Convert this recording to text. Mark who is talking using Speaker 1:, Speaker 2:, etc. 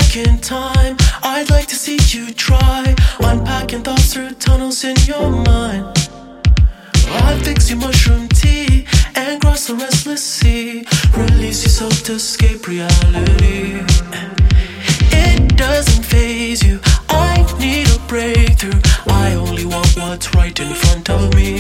Speaker 1: back in time. I'd like to see you try unpacking thoughts through tunnels in your mind. I'd fix your mushroom tea and cross the restless sea. Release yourself to escape reality. It doesn't faze you, I need a breakthrough. I only want what's right in front of me.